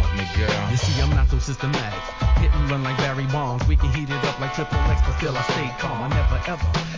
fuck me, girl. You see, I'm not so systematic. Hit and run like Barry Bonds. We can heat it up like Triple X, but still I stay calm. I never ever